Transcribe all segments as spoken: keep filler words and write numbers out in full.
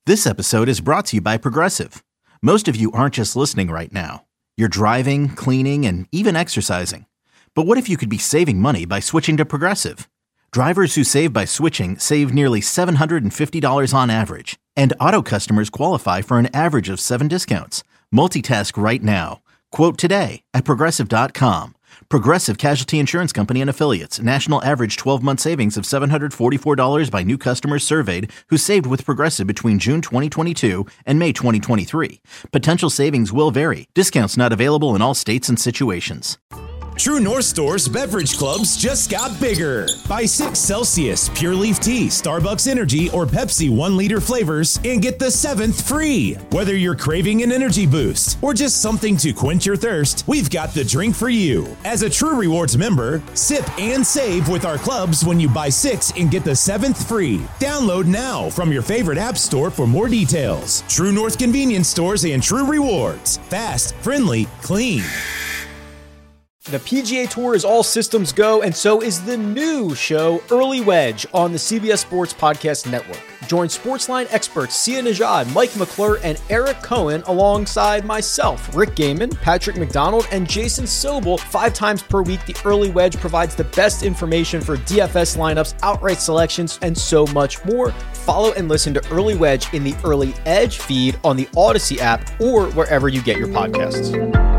This episode is brought to you by Progressive. Most of you aren't just listening right now. You're driving, cleaning, and even exercising. But what if you could be saving money by switching to Progressive? Drivers who save by switching save nearly seven hundred fifty dollars on average. And auto customers qualify for an average of seven discounts. Multitask right now. Quote today at Progressive dot com. Progressive Casualty Insurance Company and Affiliates. National average twelve-month savings of seven hundred forty-four dollars by new customers surveyed who saved with Progressive between June twenty twenty-two and May twenty twenty-three. Potential savings will vary. Discounts not available in all states and situations. True North Store's beverage clubs just got bigger. Buy six Celsius, Pure Leaf Tea, Starbucks Energy, or Pepsi one liter flavors and get the seventh free. Whether you're craving an energy boost or just something to quench your thirst, we've got the drink for you. As a True Rewards member, sip and save with our clubs when you buy six and get the seventh free. Download now from your favorite app store for more details. True North Convenience Stores and True Rewards. Fast, friendly, clean. The P G A Tour is all systems go, and so is the new show, Early Wedge, on the C B S Sports Podcast Network. Join Sportsline experts Sia Nejad, Mike McClure, and Eric Cohen alongside myself, Rick Gaiman, Patrick McDonald, and Jason Sobel. Five times per week, the Early Wedge provides the best information for D F S lineups, outright selections, and so much more. Follow and listen to Early Wedge in the Early Edge feed on the Odyssey app or wherever you get your podcasts.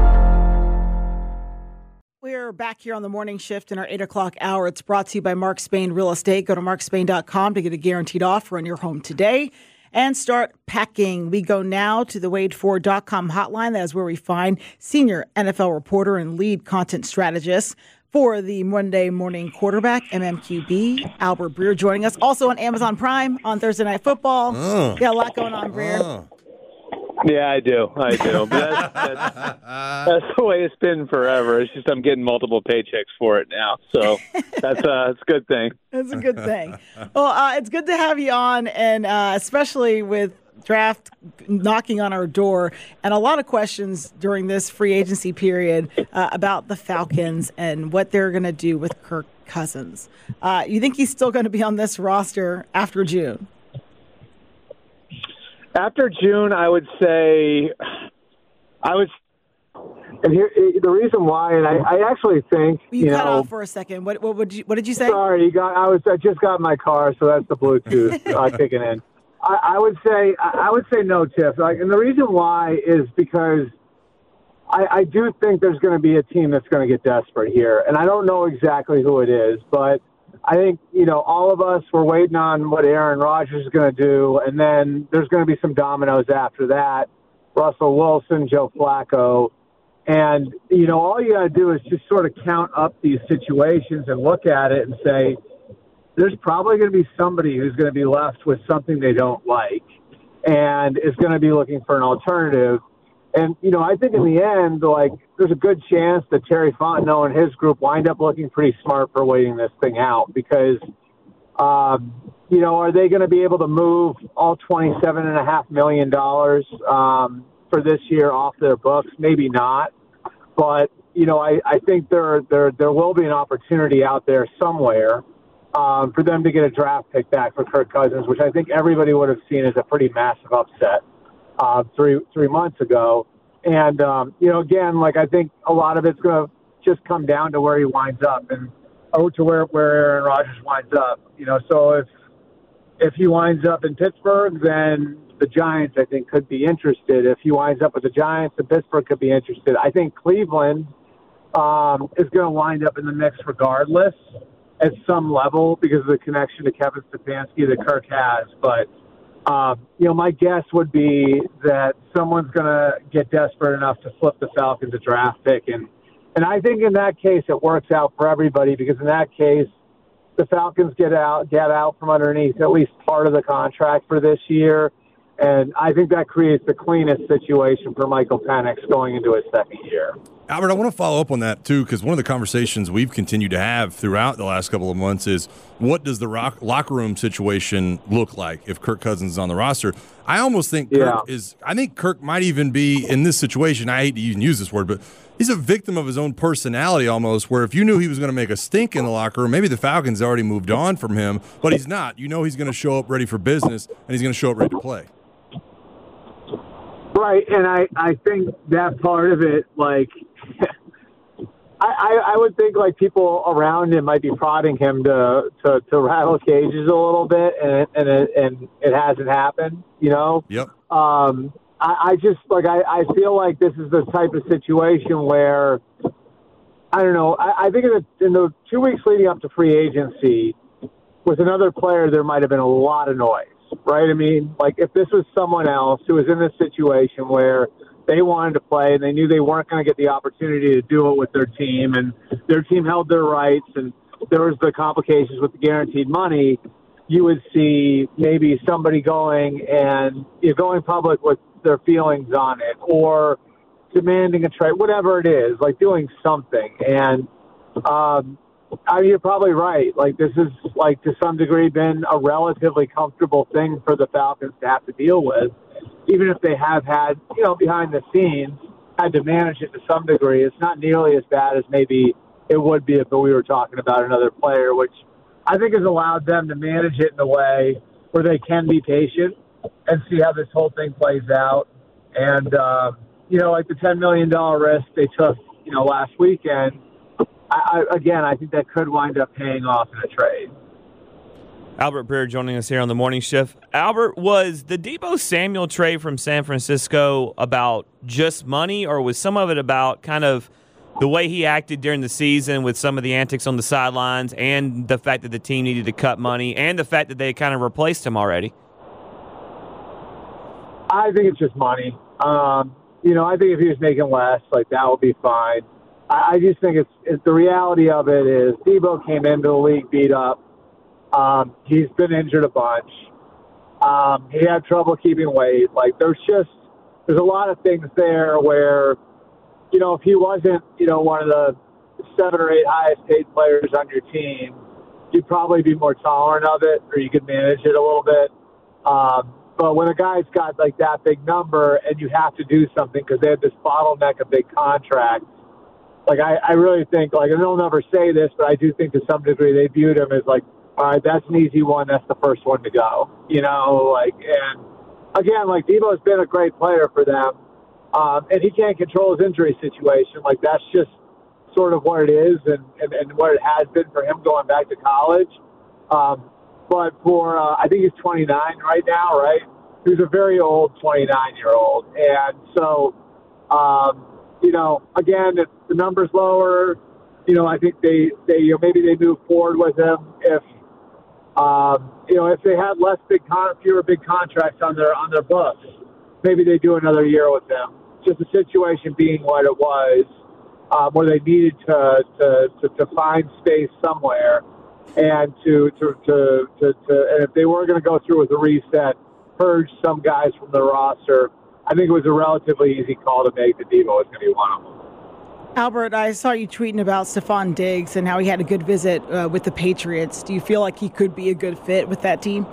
We're back here on the morning shift in our eight o'clock hour. It's brought to you by Mark Spain Real Estate. Go to mark spain dot com to get a guaranteed offer on your home today and start packing. We go now to the wade ford dot com hotline. That is where we find senior N F L reporter and lead content strategist for the Monday Morning Quarterback, M M Q B, Albert Breer, joining us. Also on Amazon Prime on Thursday Night Football. Uh, Got a lot going on, Breer. Uh. Yeah, I do. I do. But that's, that's, that's the way it's been forever. It's just I'm getting multiple paychecks for it now. So that's, uh, that's a good thing. That's a good thing. Well, uh, it's good to have you on, and uh, especially with draft knocking on our door and a lot of questions during this free agency period uh, about the Falcons and what they're going to do with Kirk Cousins. Uh, you think he's still going to be on this roster after June? After June, I would say, I was, and here the reason why, and I, I actually think you, you cut know, off for a second. What what would you what did you say? Sorry, you got. I was I just got in my car, so that's the Bluetooth uh, kicking in. I, I would say I would say no, Tiff. Like, and the reason why is because I, I do think there's going to be a team that's going to get desperate here, and I don't know exactly who it is, but I think, you know, all of us were waiting on what Aaron Rodgers is going to do, and then there's going to be some dominoes after that. Russell Wilson, Joe Flacco. And, you know, all you got to do is just sort of count up these situations and look at it and say, there's probably going to be somebody who's going to be left with something they don't like and is going to be looking for an alternative. And, you know, I think in the end, like, there's a good chance that Terry Fontenot and his group wind up looking pretty smart for waiting this thing out because, um, you know, are they going to be able to move all twenty-seven point five million dollars um, for this year off their books? Maybe not. But, you know, I, I think there, there, there will be an opportunity out there somewhere um, for them to get a draft pick back for Kirk Cousins, which I think everybody would have seen as a pretty massive upset. Uh, three three months ago. And, um, you know, again, like I think a lot of it's going to just come down to where he winds up and oh, to where, where Aaron Rodgers winds up. You know, so if if he winds up in Pittsburgh, then the Giants, I think, could be interested. If he winds up with the Giants, then Pittsburgh could be interested. I think Cleveland um, is going to wind up in the mix regardless at some level because of the connection to Kevin Stefanski that Kirk has. But Uh, you know, my guess would be that someone's going to get desperate enough to flip the Falcons a draft pick. And, and I think in that case, it works out for everybody because in that case, the Falcons get out, get out from underneath at least part of the contract for this year. And I think that creates the cleanest situation for Michael Penix going into his second year. Albert, I want to follow up on that, too, because one of the conversations we've continued to have throughout the last couple of months is what does the rock, locker room situation look like if Kirk Cousins is on the roster? I almost think Kirk yeah. is – I think Kirk might even be in this situation – I hate to even use this word, but he's a victim of his own personality almost, where if you knew he was going to make a stink in the locker room, maybe the Falcons already moved on from him, but he's not. You know he's going to show up ready for business, and he's going to show up ready to play. Right, and I, I think that part of it, like, I, I, I would think, like, people around him might be prodding him to, to, to rattle cages a little bit, and it, and, it, and it hasn't happened, you know? Yep. Um, I, I just, like, I, I feel like this is the type of situation where, I don't know, I, I think in the, in the two weeks leading up to free agency, with another player, there might have been a lot of noise. Right? I mean, like if this was someone else who was in this situation where they wanted to play and they knew they weren't going to get the opportunity to do it with their team and their team held their rights and there was the complications with the guaranteed money, you would see maybe somebody going and you know, going public with their feelings on it or demanding a trade, whatever it is, like doing something. And, um, I mean, you're probably right. Like, this has, like, to some degree been a relatively comfortable thing for the Falcons to have to deal with, even if they have had, you know, behind the scenes, had to manage it to some degree. It's not nearly as bad as maybe it would be if we were talking about another player, which I think has allowed them to manage it in a way where they can be patient and see how this whole thing plays out. And, um, you know, like the ten million dollars risk they took, you know, last weekend, I, I, again, I think that could wind up paying off in a trade. Albert Breer joining us here on the morning shift. Albert, was the Deebo Samuel trade from San Francisco about just money, or was some of it about kind of the way he acted during the season with some of the antics on the sidelines and the fact that the team needed to cut money and the fact that they kind of replaced him already? I think it's just money. Um, you know, I think if he was making less, like that would be fine. I just think it's, it's the reality of it is Deebo came into the league beat up. Um, he's been injured a bunch. Um, he had trouble keeping weight. Like there's just there's a lot of things there where, you know, if he wasn't, you know, one of the seven or eight highest paid players on your team, you'd probably be more tolerant of it, or you could manage it a little bit. Um, but when a guy's got like that big number and you have to do something because they have this bottleneck of big contracts. Like, I, I really think, like, and they'll never say this, but I do think to some degree they viewed him as, like, all right, that's an easy one. That's the first one to go, you know? Like, and, again, like, Deebo's been a great player for them, um, and he can't control his injury situation. Like, that's just sort of what it is and, and, and what it has been for him going back to college. Um, but for, uh, I think he's twenty-nine right now, right? He's a very old twenty-nine-year-old. And so, um, you know, again, if the number's lower, you know, I think they, they you know, maybe they move forward with him if, um, you know, if they had less big, con- fewer big contracts on their on their books, maybe they do another year with him. Just the situation being what it was, um, where they needed to to, to to find space somewhere, and to to to to, to and if they were going to go through with a reset, purge some guys from the roster. I think it was a relatively easy call to make that Deebo was going to be one of them. Albert, I saw you tweeting about Stephon Diggs and how he had a good visit uh, with the Patriots. Do you feel like he could be a good fit with that team?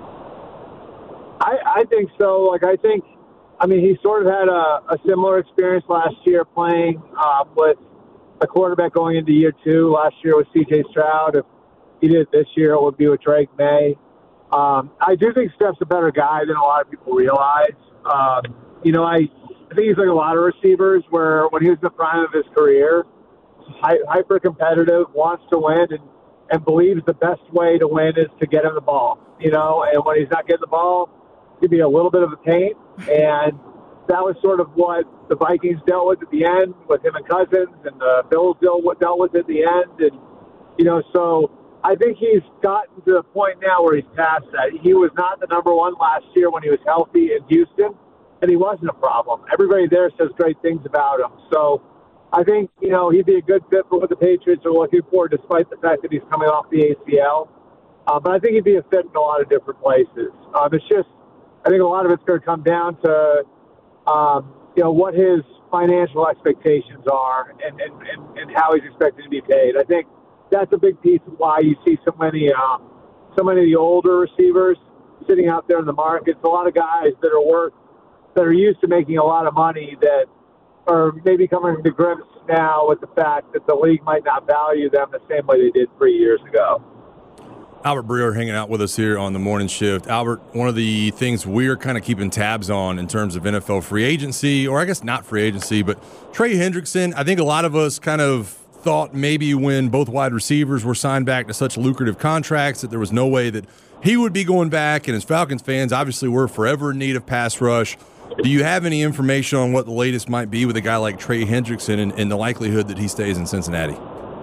I, I think so. Like, I think, I mean, he sort of had a, a similar experience last year playing um, with a quarterback going into year two. Last year with C J Stroud. If he did it this year, it would be with Drake May. Um, I do think Steph's a better guy than a lot of people realize. Um, you know, I, I think he's like a lot of receivers where when he was in the prime of his career, hyper competitive, wants to win, and, and believes the best way to win is to get him the ball, you know, and when he's not getting the ball, it could be a little bit of a pain. And that was sort of what the Vikings dealt with at the end with him and Cousins, and the Bills dealt with, dealt with at the end. And, you know, so I think he's gotten to the point now where he's past that. He was not the number one last year when he was healthy in Houston, and he wasn't a problem. Everybody there says great things about him. So I think, you know, he'd be a good fit for what the Patriots are looking for, despite the fact that he's coming off the A C L. Uh, but I think he'd be a fit in a lot of different places. Um, it's just, I think a lot of it's going to come down to, um, you know, what his financial expectations are and, and, and, and how he's expected to be paid. I think that's a big piece of why you see so many, um, so many of the older receivers sitting out there in the market. It's a lot of guys that are worth, that are used to making a lot of money that are maybe coming to grips now with the fact that the league might not value them the same way they did three years ago. Albert Breer hanging out with us here on the morning shift. Albert, one of the things we're kind of keeping tabs on in terms of N F L free agency, or I guess not free agency, but Trey Hendrickson, I think a lot of us kind of thought maybe when both wide receivers were signed back to such lucrative contracts that there was no way that he would be going back, and as Falcons fans, obviously we're forever in need of pass rush. Do you have any information on what the latest might be with a guy like Trey Hendrickson and, and the likelihood that he stays in Cincinnati?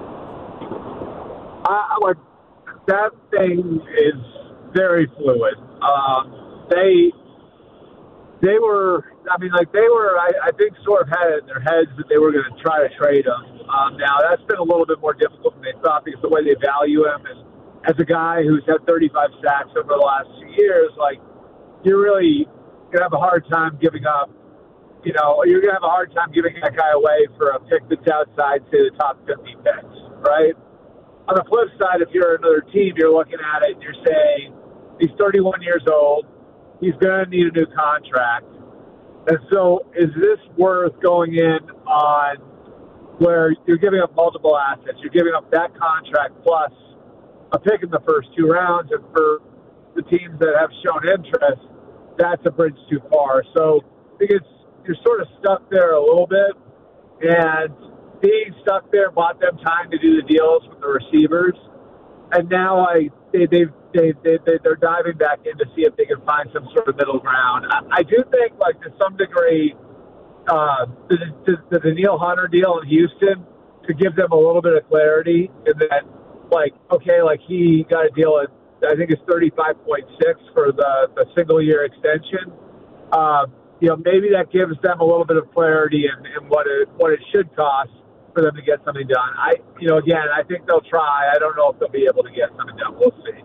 I would. That thing is very fluid. Um, they they were, I mean, like they were, I, I think, sort of had it in their heads that they were going to try to trade him. Um, now, that's been a little bit more difficult than they thought because the way they value him, and as a guy who's had thirty-five sacks over the last few years, like, you're really going to have a hard time giving up, you know, you're going to have a hard time giving that guy away for a pick that's outside, say, the top fifty picks, right? On the flip side, if you're another team, you're looking at it and you're saying, he's thirty-one years old, he's going to need a new contract. And so is this worth going in on where you're giving up multiple assets? You're giving up that contract plus a pick in the first two rounds, and for the teams that have shown interest, that's a bridge too far. So I think it's, you're sort of stuck there a little bit, and being stuck there bought them time to do the deals with the receivers, and now I they they they they they're diving back in to see if they can find some sort of middle ground. I, I do think, like, to some degree, uh, the, the the Danielle Hunter deal in Houston to give them a little bit of clarity, and that, like, okay, like he got a deal at I think it's thirty-five point six for the the single year extension. Uh, you know, maybe that gives them a little bit of clarity in, in what it what it should cost for them to get something done. I, you know, again, I think they'll try. I don't know if they'll be able to get something done. We'll see.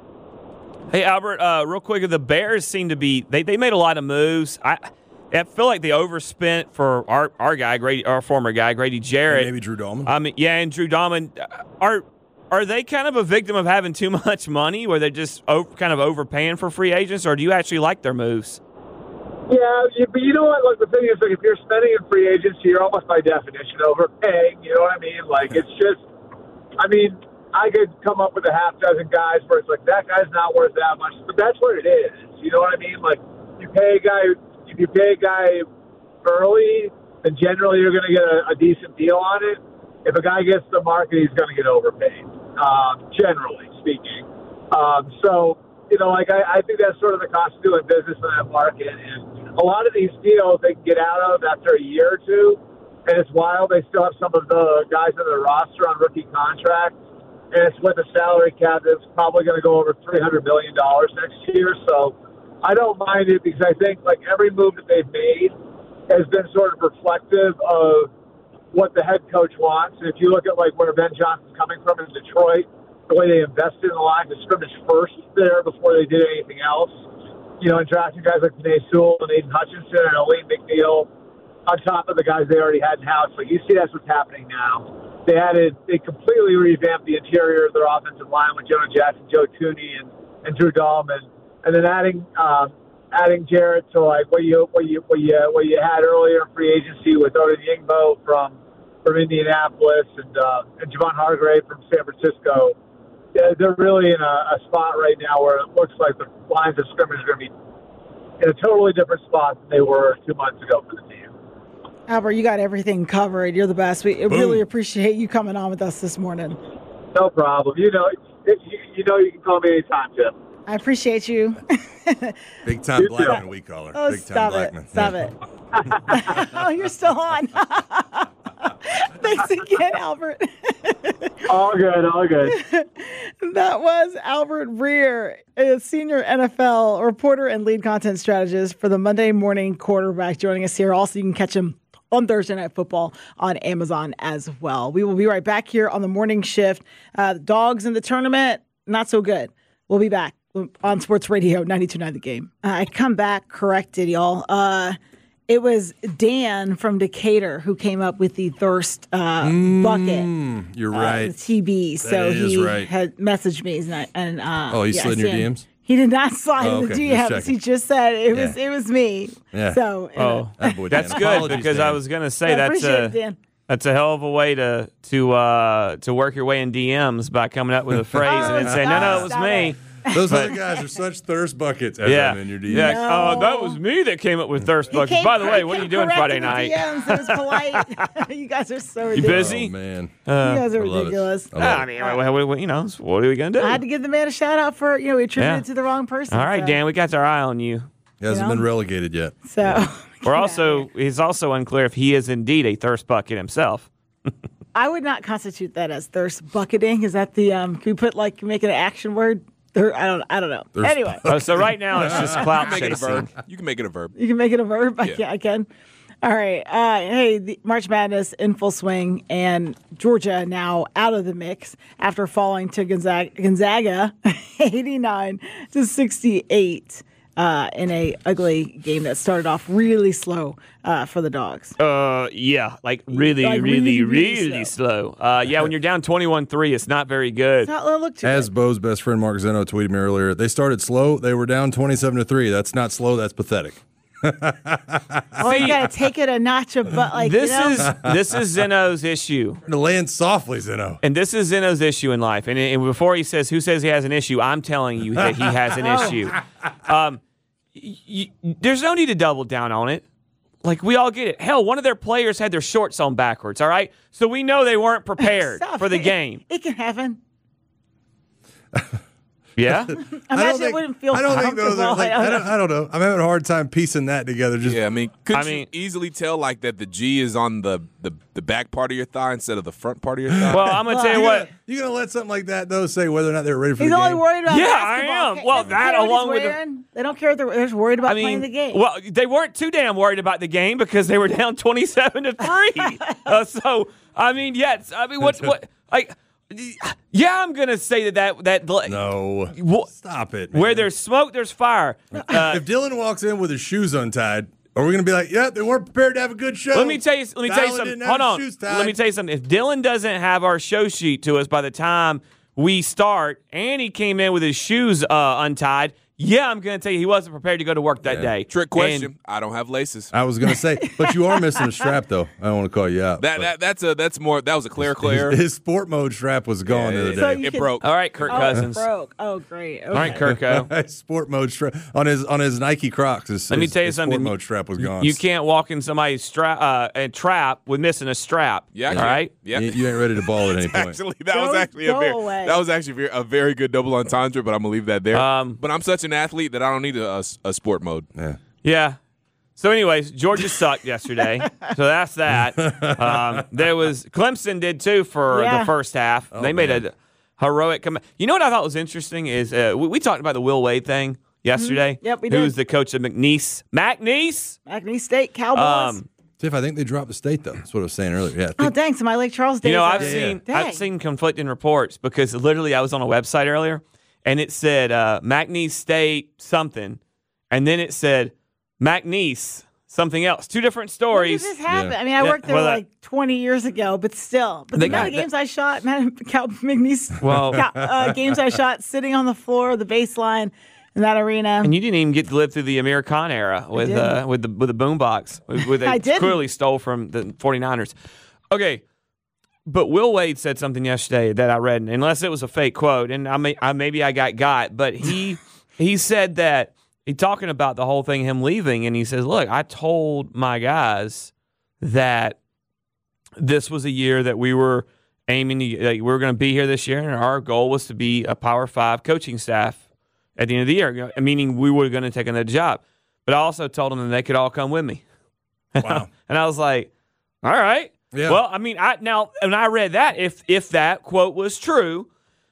Hey, Albert, uh, real quick, the Bears seem to be they, – they made a lot of moves. I I feel like they overspent for our our guy, Grady, our former guy, Grady Jarrett. And maybe Drew Dahlman. I mean, yeah, and Drew Dahlman. Are are they kind of a victim of having too much money where they're just over, kind of overpaying for free agents, or do you actually like their moves? Yeah, but you know what? Like, the thing is, like, if you're spending in free agency, you're almost by definition overpaying. You know what I mean? Like, it's just, I mean, I could come up with a half dozen guys where it's like, that guy's not worth that much, but that's what it is. You know what I mean? Like, you pay a guy, if you pay a guy early, then generally you're going to get a, a decent deal on it. If a guy gets to the market, he's going to get overpaid, um, generally speaking. Um, so, you know, like, I, I think that's sort of the cost of doing business in that market. And a lot of these deals they can get out of after a year or two, and it's wild. They still have some of the guys on their roster on rookie contracts, and it's with a salary cap that's probably going to go over three hundred million dollars next year. So I don't mind it because I think, like, every move that they've made has been sort of reflective of what the head coach wants. And if you look at, like, where Ben Johnson's coming from in Detroit, the way they invested in the line to scrimmage first there before they did anything else, you know, and drafting guys like Penei Sewell and Aiden Hutchinson and Elaine McNeil on top of the guys they already had in house. Like, you see that's what's happening now. They added, they completely revamped the interior of their offensive line with Jonah Jackson, Joe Thuney, and, and Drew Dahlman, and then adding um, adding Jarrett to, like, what you what you what you what you had earlier in free agency with Odin Yingbo from from Indianapolis and uh, and Javon Hargrave from San Francisco. Yeah, they're really in a, a spot right now where it looks like the lines of scrimmage are going to be in a totally different spot than they were two months ago for the team. Albert, you got everything covered. You're the best. We Boom. really appreciate you coming on with us this morning. No problem. You know, it, you, you know, you can call me anytime, Tim. I appreciate you. Big time you Blackman, too. We call her. Oh, Big time stop Blackman. it. Stop yeah. it. Oh, you're still on. Thanks again, Albert. All good, all good. That was Albert Breer, a senior N F L reporter and lead content strategist for the Monday Morning Quarterback, joining us here. Also, you can catch him on Thursday Night Football on Amazon as well. We will be right back here on the morning shift. Uh, the Dogs in the tournament, not so good. We'll be back on Sports Radio ninety-two point nine The Game. Uh, I come back corrected, y'all. Uh, It was Dan from Decatur who came up with the thirst uh, mm, bucket. You're right. Uh, T B. That so is he right. had messaged me. And, and uh, oh, he yeah, slid in your D Ms? He did not slide oh, in the okay. D Ms. He just said it was yeah. it was me. Yeah. So oh, that boy, that's Dan. good Apologies, because Dan. I was going to say yeah, that's appreciate a it, Dan. That's a hell of a way to to uh, to work your way in D Ms by coming up with a phrase Oh, and then saying, "No, no, it was stop me." it. Those other guys are such thirst buckets. As Yeah, I'm in your D Ms. yeah. No. Oh, that was me that came up with thirst He buckets. came By the way, cor- what are you kept doing Friday correcting the night? D Ms. It was polite. You guys are so You ridiculous. busy? Oh, man. You guys are I love it. ridiculous. I love Ah, I it. mean, what, what, what- you know, what are we gonna do? I had to give the man a shout out for, you know, we attributed Yeah. it to the wrong person. All right, so. Dan, we got our eye on you. He hasn't You know? been relegated yet. So We're also he's also unclear if he is indeed a thirst bucket himself. I would not constitute that as thirst bucketing. Is that the um? Can we put like make it an action word? Thir- I don't. I don't know. Thirst Anyway, Oh, so right now it's just clout Make it a chasing. verb. You can make it a verb. you can make it a verb. I Yeah. can. I can. All right. Uh, hey, the March Madness in full swing, and Georgia now out of the mix after falling to Gonzaga, Gonzaga eighty-nine to sixty-eight. Uh, in a ugly game that started off really slow uh, for the Dogs. Uh, yeah, like really, Like really, really, really, really slow. Uh, yeah, when you're down twenty-one three, it's not very good. Not let it look too As good. Bo's best friend Mark Zeno tweeted me earlier, they started slow. They were down twenty-seven to three. That's not slow. That's pathetic. Oh, you got to take it a notch above. Like This you know? is this is Zeno's issue. To land softly, Zeno. And this is Zeno's issue in life. And, and before he says, who says he has an issue, I'm telling you that he has an Oh. issue. Um, y- y- there's no need to double down on it. Like, we all get it. Hell, one of their players had their shorts on backwards, all right? So we know they weren't prepared Stop for the it. game. It can happen. Yeah? Imagine it wouldn't feel I don't think those are comfortable. like, I, don't, I don't know. I'm having a hard time piecing that together. Just Yeah, I mean, could I you mean- easily tell like that the G is on the, the, the back part of your thigh instead of the front part of your thigh? Well, I'm going to tell you you what. gonna, you gonna let something like that though say whether or not they're ready for He's the only game? worried about Yeah, I basketball. am. They- Well, they that care what he's along with the- wearing. They don't care if they're, they're just worried about I mean, playing the game. well, they weren't too damn worried about the game because they were down twenty-seven to three. uh, so, I mean, yes. I mean, what, what, like, yeah, I'm going to say that that, that No, Wha- stop it. Man. where there's smoke, there's fire. Uh, if Dylan walks in with his shoes untied, are we gonna be like, yeah, they weren't prepared to have a good show? let me tell you. Let me tell you Tyler something. didn't have Hold his on. shoes tied. Let me tell you something. If Dylan doesn't have our show sheet to us by the time we start, and he came in with his shoes uh, untied, yeah, I'm going to tell you he wasn't prepared to go to work that Yeah. day. Trick question. And I don't have laces. I was gonna say, but you are missing a strap though. I don't want to call you out. That but that that's a that's more that was a clerical error. his, his sport mode strap was gone Yeah, the other yeah, day. So you it can- broke. all right, Kirk oh, Cousins. it broke. Oh, great. Okay. All right, Kirko. sport mode strap on his on his Nike Crocs. His, Let me his- tell you his something. Sport mode strap was gone. You can't walk in somebody's strap uh, a trap with missing a strap. Yeah, I all can. right. Yeah. You, you ain't ready to ball at any point. Actually, that Go- was actually a go very away. that was actually very, a very good double entendre, but I'm gonna leave that there. Um, but I'm such an athlete that I don't need a, a, a sport mode. Yeah. Yeah. So, anyways, Georgia sucked yesterday. So that's that. Um, there was Clemson did too for Yeah. the first half. they made man. a heroic comeback. You know what I thought was interesting is uh, we, we talked about the Will Wade thing yesterday. Yep, we Who's did. the coach of McNeese? McNeese. McNeese State Cowboys. Um, Tiff, I think they dropped the state though. That's what I was saying earlier. Yeah. I oh, think- thanks. My Lake Charles days. You know, are- I've seen Dang. I've seen conflicting reports because literally I was on a website earlier and it said uh, McNeese State something, and then it said McNeese something else. Two different When stories. did this happen? Yeah. I mean, I Yeah, worked there well, that- like twenty years ago, but still. But They the amount got- of games I shot, man, Cal McNeese, Well- Cal- uh, games I shot sitting on the floor, the baseline in that arena. And you didn't even get to live through the Amir Khan era with didn't. uh, with the with the boombox, with, with I they didn't. clearly stole from the 49ers. Okay, but Will Wade said something yesterday that I read, unless it was a fake quote, and I may I maybe I got got, but he he said that he talking about the whole thing, him leaving, and he says, "Look, I told my guys that this was a year that we were aiming to like, we were going to be here this year, and our goal was to be a Power Five coaching staff." At the end of the year, you know, meaning we were going to take another job. But I also told them that they could all come with me. Wow. And I was like, all right. Yeah. Well, I mean, I now, when I read that, if if that quote was true,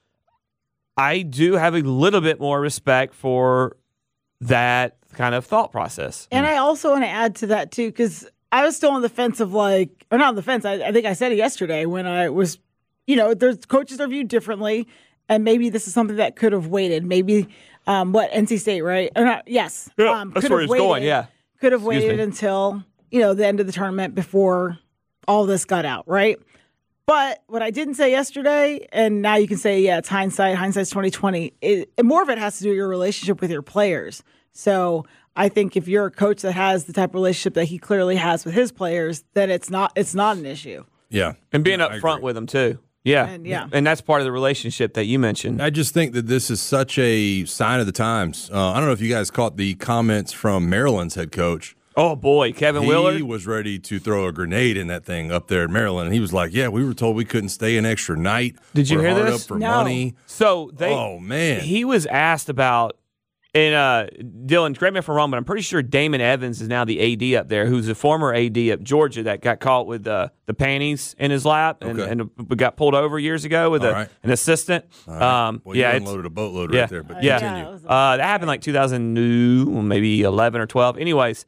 I do have a little bit more respect for that kind of thought process. And I also want to add to that too, because I was still on the fence of like, or not on the fence. I, I think I said it yesterday when I was, you know, there's coaches are viewed differently, and maybe this is something that could have waited. Maybe um, what N C State, right? Or not? Yes, Yeah, um, that's could where have he's going, waited- yeah. could have Excuse waited me. until you know the end of the tournament before all this got out, right? But what I didn't say yesterday, and now you can say, yeah, it's hindsight. Hindsight's twenty twenty. It, and more of it has to do with your relationship with your players. So I think if you're a coach that has the type of relationship that he clearly has with his players, then it's not it's not an issue. Yeah. And being I up front agree. with them, too. Yeah. And, yeah. And that's part of the relationship that you mentioned. I just think that this is such a sign of the times. Uh, I don't know if you guys caught the comments from Maryland's head coach. Oh, boy, Kevin he Willard. He was ready to throw a grenade in that thing up there in Maryland. And he was like, yeah, we were told we couldn't stay an extra night. Did you We're hear hard this? Up for No. money. So they. Oh, man. He was asked about, and uh, Dylan, correct me if I'm wrong, but I'm pretty sure Damon Evans is now the A D up there, who's a former A D at Georgia that got caught with uh, the panties in his lap and, Okay. and got pulled over years ago with All a, right. an assistant. All right. Um, well, yeah, you it's- unloaded a boatload yeah. right there, but Yeah. continue. Yeah, it was- Uh, that happened like two thousand maybe eleven or twelve. Anyways,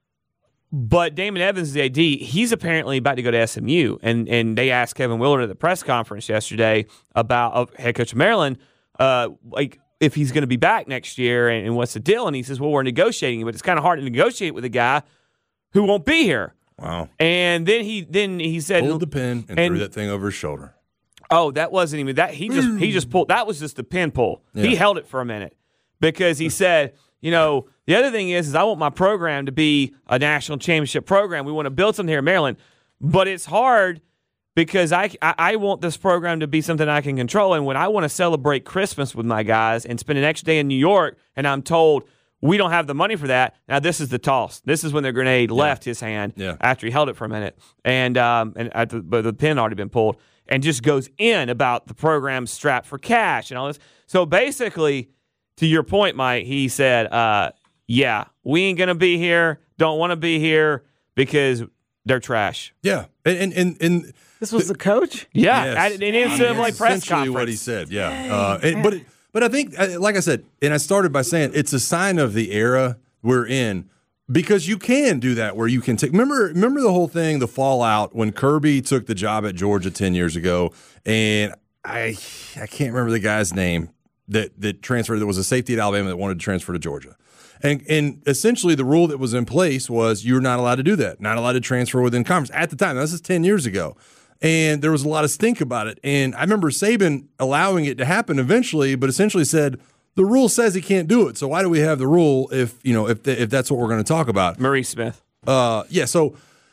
but Damon Evans is the A D. He's apparently about to go to S M U, and and they asked Kevin Willard at the press conference yesterday about uh, head coach of Maryland, uh, like if he's going to be back next year and, and what's the deal. And he says, well, we're negotiating, but it's kind of hard to negotiate with a guy who won't be here. Wow. And then he then he said, Pulled the pin and, and- threw that thing over his shoulder. oh, that wasn't even that. He just he just pulled. That was just the pin pull. He Yeah. held it for a minute because he said, you know, the other thing is, is I want my program to be a national championship program. We want to build something here in Maryland, but it's hard because I, I, I want this program to be something I can control. And when I want to celebrate Christmas with my guys and spend an extra day in New York, and I'm told we don't have the money for that. Now this is the toss. This is when the grenade left his hand Yeah. after he held it for a minute, and um, and at the, but the pin had already been pulled, and just goes in about the program strapped for cash and all this. So basically, to your point, Mike, he said, uh, "Yeah, we ain't gonna be here. Don't want to be here because they're trash." Yeah. And, and, and, and This was the coach? Yeah, Yes. at an N C double A That's press essentially conference. what he said. Yeah, uh, and, but it, but I think, uh, like I said, and I started by saying it's a sign of the era we're in because you can do that where you can take. Remember, remember the whole thing, the fallout when Kirby took the job at Georgia ten years ago, and I I can't remember the guy's name that that transferred. There was a safety at Alabama that wanted to transfer to Georgia. And and essentially the rule that was in place was you're not allowed to do that, not allowed to transfer within conference at the time. This is ten years ago. And there was a lot of stink about it. And I remember Saban allowing it to happen eventually, but essentially said, the rule says he can't do it. So why do we have the rule if, you know, if the, if that's what we're going to talk about? Maurice Smith. Uh, yeah, so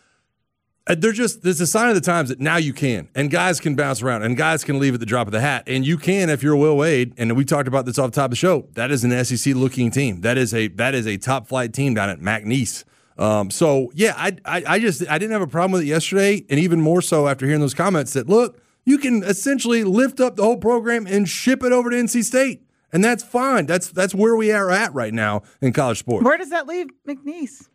uh, they're just, there's a sign of the times that now you can, and guys can bounce around, and guys can leave at the drop of the hat, and you can if you're Will Wade, and we talked about this off the top of the show. That is an S E C looking team. That is a that is a top flight team down at McNeese. Um, so yeah, I, I I just I didn't have a problem with it yesterday, and even more so after hearing those comments that look, you can essentially lift up the whole program and ship it over to N C State, and that's fine. That's that's where we are at right now in college sports. Where does that leave McNeese?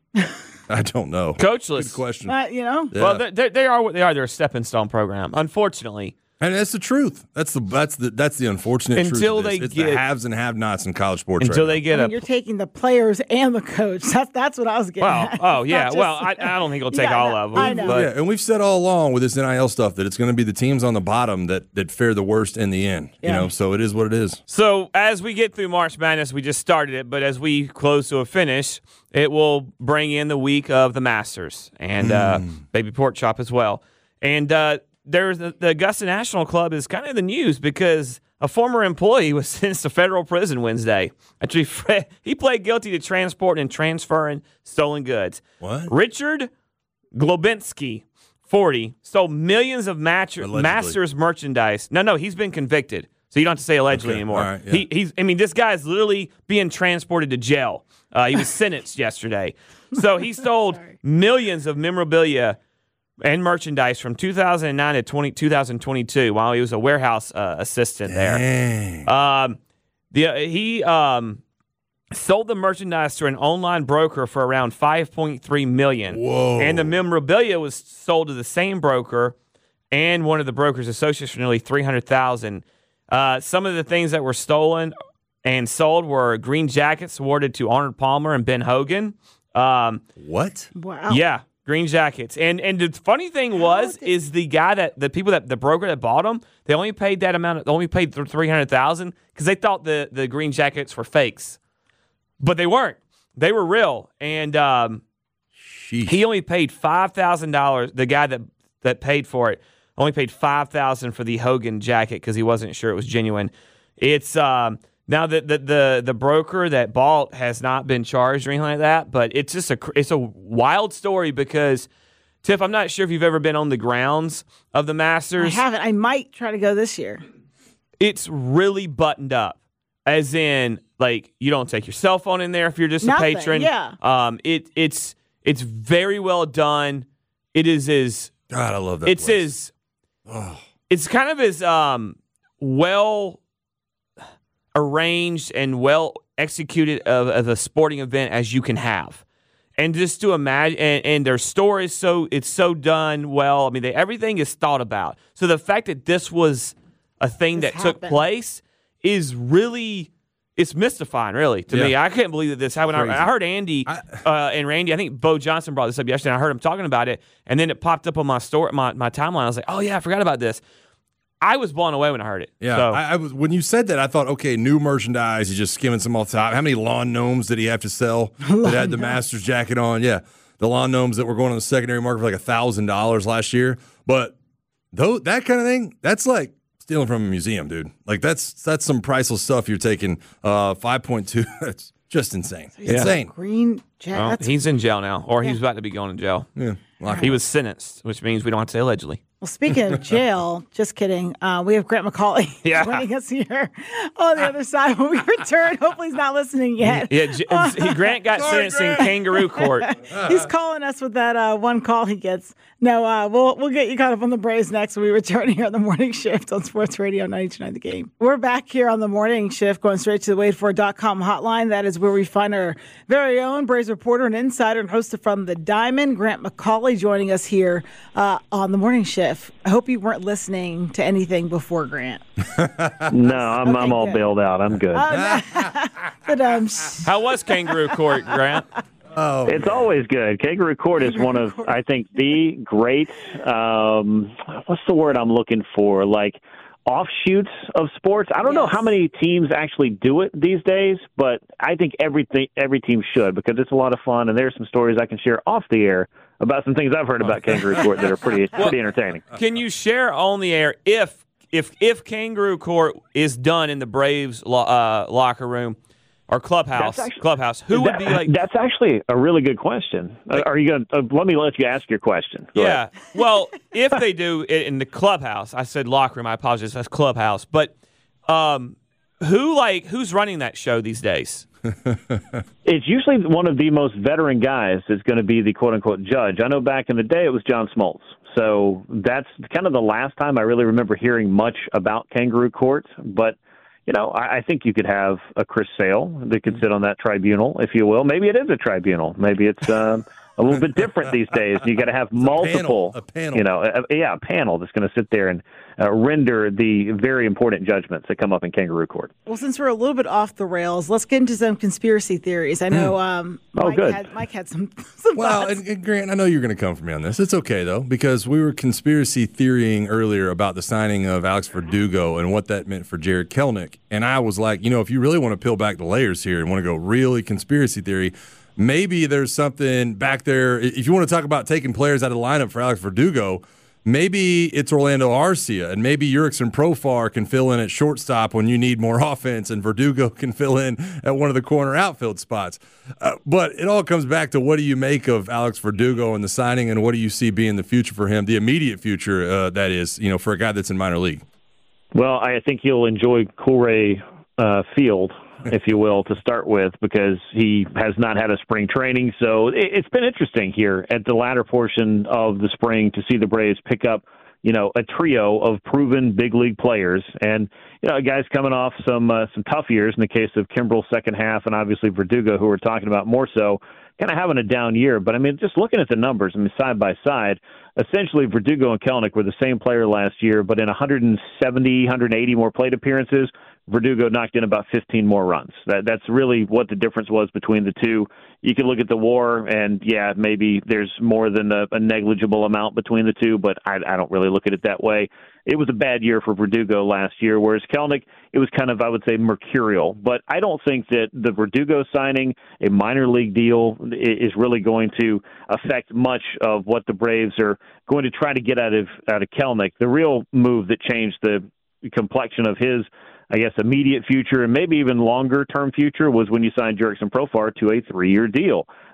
I don't know. Coachless. Good question. Uh, you know? Yeah. Well, they, they, they are what they are. They're a stepping stone program, unfortunately. And that's the truth. That's the that's the that's the unfortunate Until truth. of this. they it's get- the haves and have-nots in college sports. Until right they now. get I a mean, you're taking the players and the coach. That's that's what I was getting well, at. oh It's yeah. not Well, I, just- I don't think he'll take Yeah, all no, of them. I know. But yeah, and we've said all along with this N I L stuff that it's going to be the teams on the bottom that that fare the worst in the end. You Yeah. know, so it is what it is. So as we get through March Madness, we just started it, but as we close to a finish, it will bring in the week of the Masters and uh, Baby Pork Chop as well. And uh, there's the, the Augusta National Club is kind of the news because a former employee was sentenced to federal prison Wednesday. Actually, he pled guilty to transporting and transferring stolen goods. What? Richard Globinski, forty, stole millions of matcher, Allegedly. Masters merchandise. No, no, he's been convicted. So you don't have to say allegedly Okay, anymore. all right, yeah. he, he's, I mean, this guy is literally being transported to jail. Uh, he was sentenced yesterday. So he stole millions of memorabilia and merchandise from two thousand nine to twenty, two thousand twenty-two while he was a warehouse uh, assistant there. Dang. Um, the uh, he um sold the merchandise to an online broker for around five point three million dollars. Whoa. And the memorabilia was sold to the same broker and one of the broker's associates for nearly three hundred thousand dollars. Uh, some of the things that were stolen and sold were green jackets awarded to Arnold Palmer and Ben Hogan. Um, What? Wow. yeah, green jackets. And and the funny thing was did- is the guy that the people that the broker that bought them, they only paid that amount. They only paid three hundred thousand because they thought the the green jackets were fakes, but they weren't. They were real. And um, Sheesh. he only paid five thousand dollars. The guy that that paid for it only paid five thousand for the Hogan jacket because he wasn't sure it was genuine. It's um, now the, the the the broker that bought has not been charged or anything like that, but it's just a cr- it's a wild story because Tiff, I'm not sure if you've ever been on the grounds of the Masters. I haven't. I might try to go this year. It's really buttoned up, as in, like, you don't take your cell phone in there if you're just Nothing, a patron. yeah. Um, it it's it's very well done. It is as God, I love that. It's place. as oh. It's kind of as um well arranged and well executed of, of a sporting event as you can have. And just to imagine, and, and their store is so, it's so done well. I mean, they, everything is thought about. So the fact that this was a thing This that took happened. place is really, it's mystifying, really, to Yeah. me. I couldn't believe that this happened. Crazy. I, I heard Andy I- uh, and Randy, I think Bo Johnson brought this up yesterday. I heard him talking about it, and then it popped up on my store, my, my timeline. I was like, oh, yeah, I forgot about this. I was blown away when I heard it. Yeah, So, I, I was when you said that, I thought, okay, new merchandise. He's just skimming some off the top. How many lawn gnomes did he have to sell that had the Masters jacket on? Yeah, the lawn gnomes that were going on the secondary market for like a thousand dollars last year. But though that kind of thing, that's like stealing from a museum, dude. Like that's that's some priceless stuff you're taking. Uh, five point two. That's just insane. Insane. Green jacket. well, That's- he's in jail now, or Yeah. he's about to be going to jail. Yeah, lock He him was sentenced, which means we don't have to say allegedly. Well, speaking of jail, just kidding. Uh, we have Grant McCauley Yeah. joining us here on the other side when we return. Hopefully, he's not listening yet. Yeah, J- he, Grant got Sorry, sentenced in Grant. kangaroo court. He's calling us with that uh, one call he gets. No, uh, we'll we'll get you caught up on the Braves next when we return here on the morning shift on Sports Radio ninety-two point nine The Game. We're back here on the morning shift, going straight to the wait for dot com hotline. That is where we find our very own Braves reporter and insider and host from the Diamond, Grant McCauley, joining us here uh, on the morning shift. I hope you weren't listening to anything before, Grant. No, I'm, I'm Okay, all good. bailed out. I'm good. Oh, no. But um, How was kangaroo court, Grant? Oh, It's always good. Kangaroo Court is one of, I think, the great, um, what's the word I'm looking for? Like offshoots of sports. I don't know Yes. how many teams actually do it these days, but I think everything, every team should because it's a lot of fun. And there's some stories I can share off the air about some things I've heard about Kangaroo Court that are pretty, pretty entertaining. Can you share on the air if if if kangaroo court is done in the Braves lo- uh, locker room or clubhouse? That's actually- clubhouse. Who would That- be like? That's actually a really good question. Uh, Are you going to, uh, let me let you ask your question. Go ahead. Yeah. Well, if they do it in the clubhouse, I said locker room. I apologize. That's clubhouse. But um, who like who's running that show these days? It's usually one of the most veteran guys is going to be the quote-unquote judge. I know back in the day it was John Smoltz. So that's kind of the last time I really remember hearing much about Kangaroo Court. But, you know, I, I think you could have a Chris Sale that could sit on that tribunal, if you will. Maybe it is a tribunal. Maybe it's um, a little bit different these days. You got to have multiple, panel, a panel. you know, a, yeah, a panel that's going to sit there and uh, render the very important judgments that come up in Kangaroo Court. well, since we're a little bit off the rails, let's get into some conspiracy theories. I know um, Oh, Mike, good. had, Mike had some, some Well, thoughts. and, and Grant, I know you're going to come for me on this. It's okay, though, because we were conspiracy theorying earlier about the signing of Alex Verdugo and what that meant for Jared Kelenic. And I was like, you know, if you really want to peel back the layers here and want to go really conspiracy theory, maybe there's something back there. If you want to talk about taking players out of the lineup for Alex Verdugo, maybe it's Orlando Arcia, and maybe Jurickson Profar can fill in at shortstop when you need more offense, and Verdugo can fill in at one of the corner outfield spots. Uh, but it all comes back to what do you make of Alex Verdugo and the signing, and what do you see being the future for him, the immediate future, uh, that is, you know, for a guy that's in minor league? Well, I think you'll enjoy Coolray uh, Field, if you will, to start with, because he has not had a spring training. So it, it's been interesting here at the latter portion of the spring to see the Braves pick up, you know, a trio of proven big league players. And, you know, guys coming off some uh, some tough years in the case of Kimbrel second half and obviously Verdugo, who we're talking about more so, kind of having a down year. But, I mean, just looking at the numbers, I mean, side by side, essentially Verdugo and Kelenic were the same player last year, but in one hundred seventy, one hundred eighty more plate appearances, Verdugo knocked in about fifteen more runs. That, that's really what the difference was between the two. You can look at the WAR, and, yeah, maybe there's more than a, a negligible amount between the two, but I, I don't really look at it that way. It was a bad year for Verdugo last year, whereas Kelenic, it was kind of, I would say, mercurial. But I don't think that the Verdugo signing, a minor league deal, is really going to affect much of what the Braves are going to try to get out of out of Kelenic. The real move that changed the complexion of his, I guess, immediate future and maybe even longer-term future was when you signed Jurickson Profar to a three-year deal.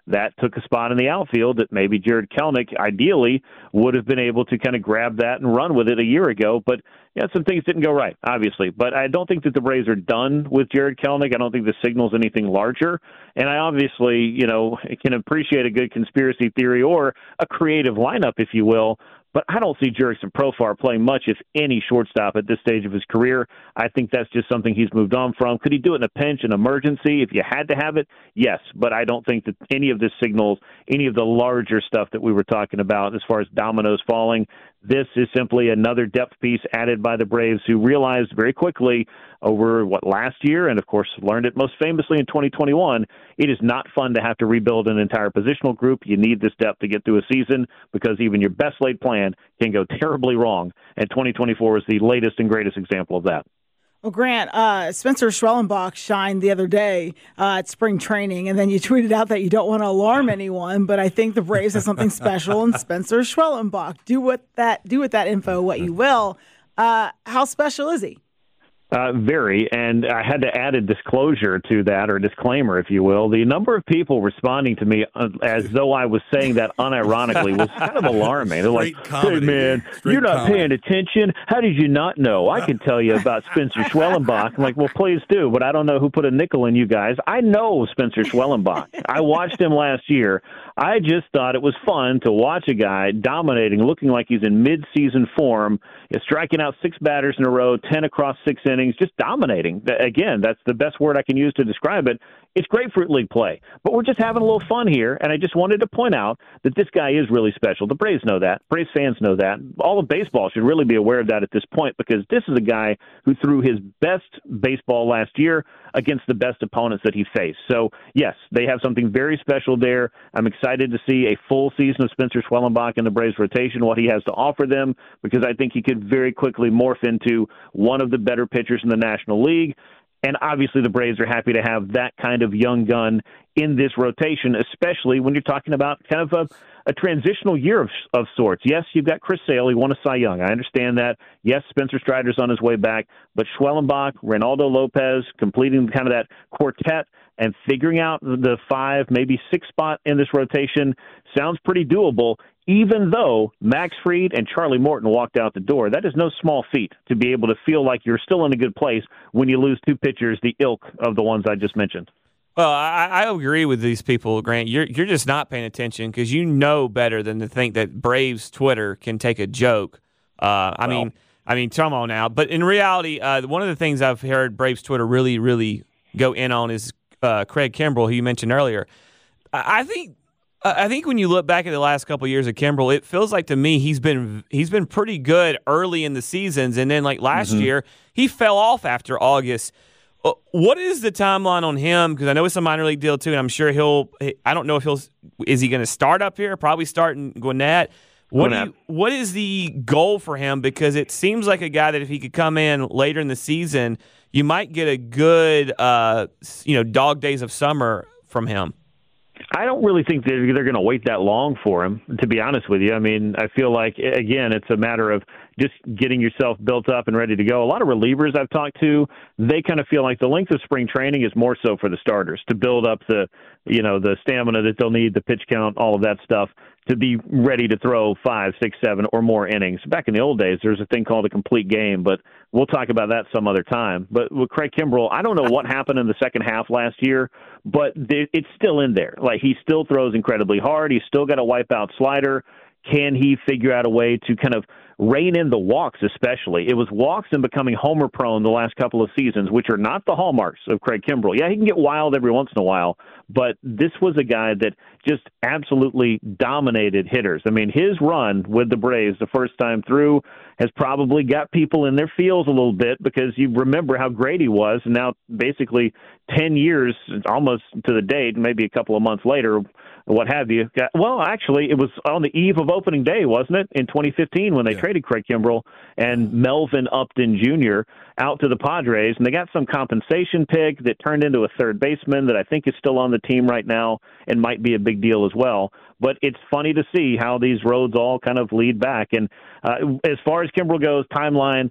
that took a spot in the outfield that maybe Jared Kelenic ideally would have been able to kind of grab that and run with it a year ago. But yeah, some things didn't go right, obviously. But I don't think that the Braves are done with Jared Kelenic. I don't think this signals anything larger. And I obviously, you know, can appreciate a good conspiracy theory or a creative lineup, if you will. But I don't see Jurickson Profar playing much, if any, shortstop at this stage of his career. I think that's just something he's moved on from. Could he do it in a pinch, an emergency, if you had to have it? Yes, but I don't think that any of this signals any of the larger stuff that we were talking about as far as dominoes falling. This is simply another depth piece added by the Braves, who realized very quickly over, what, last year, and of course learned it most famously in twenty twenty-one, it is not fun to have to rebuild an entire positional group. You need this depth to get through a season because even your best laid plan can go terribly wrong, and twenty twenty-four was the latest and greatest example of that. Well, Grant, uh, Spencer Schwellenbach shined the other day uh, at spring training, and then you tweeted out that you don't want to alarm anyone, but I think the Braves have something special in Spencer Schwellenbach. Do what that do with that info what you will. Uh, how special is he? Uh, very, and I had to add a disclosure to that, or disclaimer, if you will. The number of people responding to me uh, as though I was saying that unironically was kind of alarming. They're like, hey, man, Straight you're not comedy. paying attention. How did you not know? I can tell you about Spencer Schwellenbach. I'm like, well, please do, but I don't know who put a nickel in you guys. I know Spencer Schwellenbach. I watched him last year. I just thought it was fun to watch a guy dominating, looking like he's in mid-season form, striking out six batters in a row, ten across six innings, just dominating. Again, that's the best word I can use to describe it. It's Grapefruit League play, but we're just having a little fun here, and I just wanted to point out that this guy is really special. The Braves know that. Braves fans know that. All of baseball should really be aware of that at this point, because this is a guy who threw his best baseball last year against the best opponents that he faced. So, yes, they have something very special there. I'm excited to see a full season of Spencer Schwellenbach in the Braves rotation, what he has to offer them, because I think he could very quickly morph into one of the better pitchers in the National League. And obviously the Braves are happy to have that kind of young gun in this rotation, especially when you're talking about kind of a, a transitional year of, of sorts. Yes, you've got Chris Sale. He won a Cy Young. I understand that. Yes, Spencer Strider's on his way back. But Schwellenbach, Reynaldo Lopez, completing kind of that quartet and figuring out the five, maybe six spot in this rotation sounds pretty doable. Even though Max Fried and Charlie Morton walked out the door, that is no small feat to be able to feel like you're still in a good place when you lose two pitchers, the ilk of the ones I just mentioned. Well, I, I agree with these people, Grant. You're you're just not paying attention because you know better than to think that Braves Twitter can take a joke. Uh, I well, mean, I mean, come on now. But in reality, uh, one of the things I've heard Braves Twitter really, really go in on is uh, Craig Kimbrell, who you mentioned earlier. I, I think. I think when you look back at the last couple of years of Kimbrell, it feels like to me he's been he's been pretty good early in the seasons, and then like last mm-hmm. year he fell off after August. What is the timeline on him? Because I know it's a minor league deal too, and I'm sure he'll. I don't know if he'll. Is he going to start up here? Probably start in Gwinnett. What do you, what is the goal for him? Because it seems like a guy that if he could come in later in the season, you might get a good uh, you know dog days of summer from him. I don't really think they're, they're going to wait that long for him, to be honest with you. I mean, I feel like, again, it's a matter of just getting yourself built up and ready to go. A lot of relievers I've talked to, they kind of feel like the length of spring training is more so for the starters to build up the, you know, the stamina that they'll need, the pitch count, all of that stuff, to be ready to throw five, six, seven, or more innings. Back in the old days, there's a thing called a complete game, but we'll talk about that some other time. But with Craig Kimbrell, I don't know what happened in the second half last year, but it's still in there. Like, he still throws incredibly hard. He's still got a wipeout slider. Can he figure out a way to kind of rein in the walks, especially? It was walks and becoming homer prone the last couple of seasons, which are not the hallmarks of Craig Kimbrell. Yeah, he can get wild every once in a while, but this was a guy that just absolutely dominated hitters. I mean, his run with the Braves the first time through has probably got people in their feels a little bit, because you remember how great he was, and now basically ten years, almost to the date, maybe a couple of months later, what have you. Got, well, actually, it was on the eve of opening day, wasn't it, in twenty fifteen when they yeah. traded Craig Kimbrell and Melvin Upton Junior out to the Padres, and they got some compensation pick that turned into a third baseman that I think is still on the team right now and might be a big deal as well. But it's funny to see how these roads all kind of lead back. And uh, as far as Kimbrell goes, timeline,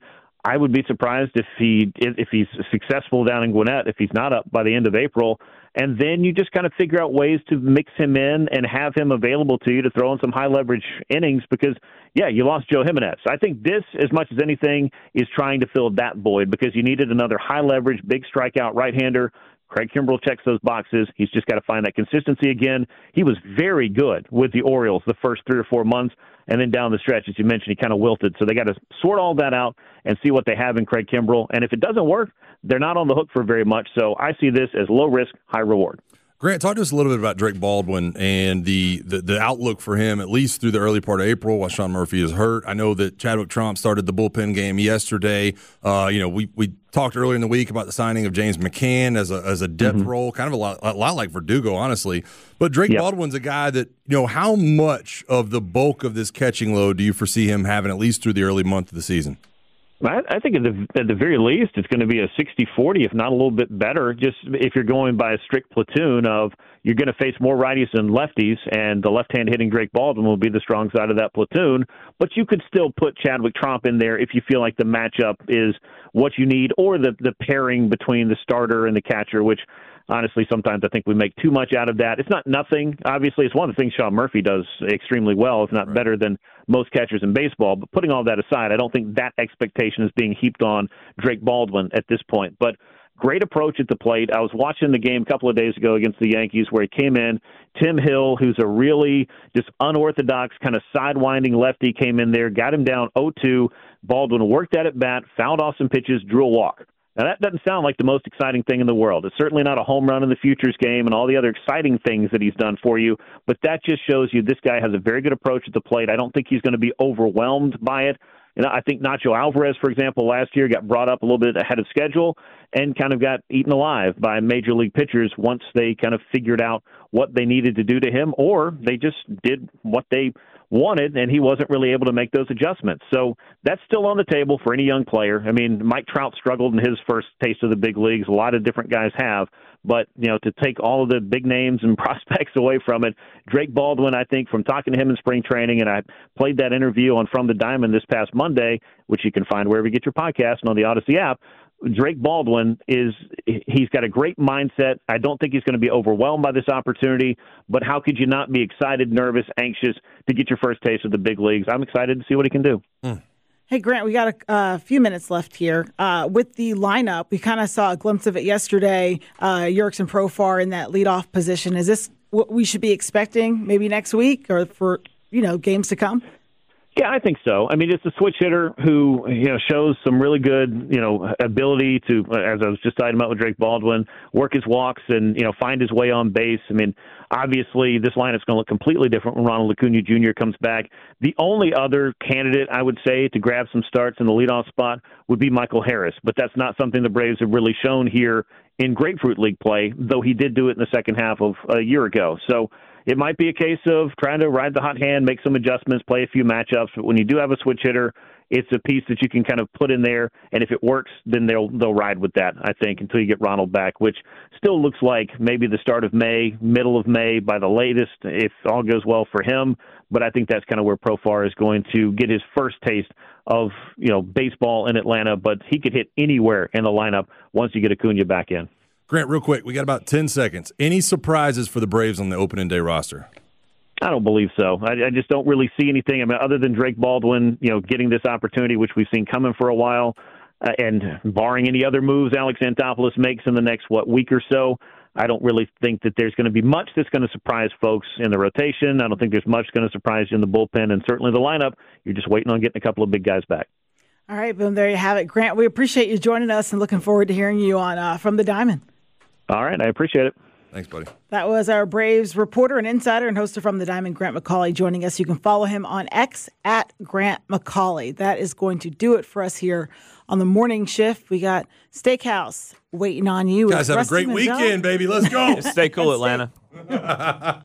I would be surprised if he if he's successful down in Gwinnett, if he's not up by the end of April. And then you just kind of figure out ways to mix him in and have him available to you to throw in some high-leverage innings because, yeah, you lost Joe Jimenez. I think this, as much as anything, is trying to fill that void because you needed another high-leverage, big strikeout right-hander. Craig Kimbrell checks those boxes. He's just got to find that consistency again. He was very good with the Orioles the first three or four months, and then down the stretch, as you mentioned, he kind of wilted. So they got to sort all that out and see what they have in Craig Kimbrell. And if it doesn't work, they're not on the hook for very much. So I see this as low risk, high reward. Grant, talk to us a little bit about Drake Baldwin and the, the, the outlook for him, at least through the early part of April while Sean Murphy is hurt. I know that Chadwick Tromp started the bullpen game yesterday. Uh, you know, we, we talked earlier in the week about the signing of James McCann as a as a depth mm-hmm. role, kind of a lot, a lot like Verdugo, honestly. But Drake yep. Baldwin's a guy that, you know, how much of the bulk of this catching load do you foresee him having at least through the early month of the season? I, I think at the, at the very least it's going to be a sixty forty, if not a little bit better, just if you're going by a strict platoon of you're going to face more righties than lefties, and the left-hand hitting Drake Baldwin will be the strong side of that platoon. But you could still put Chadwick Tromp in there if you feel like the matchup is what you need, or the, the pairing between the starter and the catcher, which honestly sometimes I think we make too much out of that. It's not nothing. Obviously, it's one of the things Sean Murphy does extremely well, if not right. better than most catchers in baseball. But putting all that aside, I don't think that expectation is being heaped on Drake Baldwin at this point. But great approach at the plate. I was watching the game a couple of days ago against the Yankees where he came in. Tim Hill, who's a really just unorthodox kind of sidewinding lefty, came in there, got him down oh two. Baldwin worked at it bat, fouled off some pitches, drew a walk. Now, that doesn't sound like the most exciting thing in the world. It's certainly not a home run in the futures game and all the other exciting things that he's done for you, but that just shows you this guy has a very good approach at the plate. I don't think he's going to be overwhelmed by it. You know, I think Nacho Alvarez, for example, last year got brought up a little bit ahead of schedule and kind of got eaten alive by major league pitchers once they kind of figured out what they needed to do to him, or they just did what they wanted, and he wasn't really able to make those adjustments. So that's still on the table for any young player. I mean, Mike Trout struggled in his first taste of the big leagues. A lot of different guys have. But, you know, to take all of the big names and prospects away from it, Drake Baldwin, I think, from talking to him in spring training, and I played that interview on From the Diamond this past Monday, which you can find wherever you get your podcast and on the Odyssey app. Drake Baldwin is he's got a great mindset. I don't think he's going to be overwhelmed by this opportunity, but how could you not be excited, nervous, anxious to get your first taste of the big leagues? I'm excited to see what he can do. Mm. Hey, Grant, we got a uh, few minutes left here. Uh, with the lineup, we kind of saw a glimpse of it yesterday. Uh, Yerkes Profar in that leadoff position. Is this what we should be expecting maybe next week or for, you know, games to come? Yeah, I think so. I mean, it's a switch hitter who, you know, shows some really good, you know, ability to, as I was just talking about with Drake Baldwin, work his walks and, you know, find his way on base. I mean, obviously this lineup's going to look completely different when Ronald Acuna Junior comes back. The only other candidate, I would say, to grab some starts in the leadoff spot would be Michael Harris, but that's not something the Braves have really shown here in Grapefruit League play, though he did do it in the second half of a year ago. So it might be a case of trying to ride the hot hand, make some adjustments, play a few matchups. But when you do have a switch hitter, it's a piece that you can kind of put in there, and if it works, then they'll they'll ride with that, I think, until you get Ronald back, which still looks like maybe the start of May, middle of May by the latest, if all goes well for him. But I think that's kind of where Profar is going to get his first taste of, you know, baseball in Atlanta, but he could hit anywhere in the lineup once you get Acuna back in. Grant, real quick, we got about ten seconds. Any surprises for the Braves on the opening day roster? I don't believe so. I, I just don't really see anything. I mean, other than Drake Baldwin, you know, getting this opportunity, which we've seen coming for a while, uh, and barring any other moves Alex Anthopoulos makes in the next, what, week or so, I don't really think that there's going to be much that's going to surprise folks in the rotation. I don't think there's much going to surprise you in the bullpen, and certainly the lineup. You're just waiting on getting a couple of big guys back. All right, boom, there you have it. Grant, we appreciate you joining us and looking forward to hearing you on uh, From the Diamond. All right, I appreciate it. Thanks, buddy. That was our Braves reporter and insider and host of From the Diamond, Grant McCauley, joining us. You can follow him on X at Grant McCauley. That is going to do it for us here on the morning shift. We got Steakhouse waiting on you. You guys have a great weekend, baby. Let's go. Stay cool, Atlanta.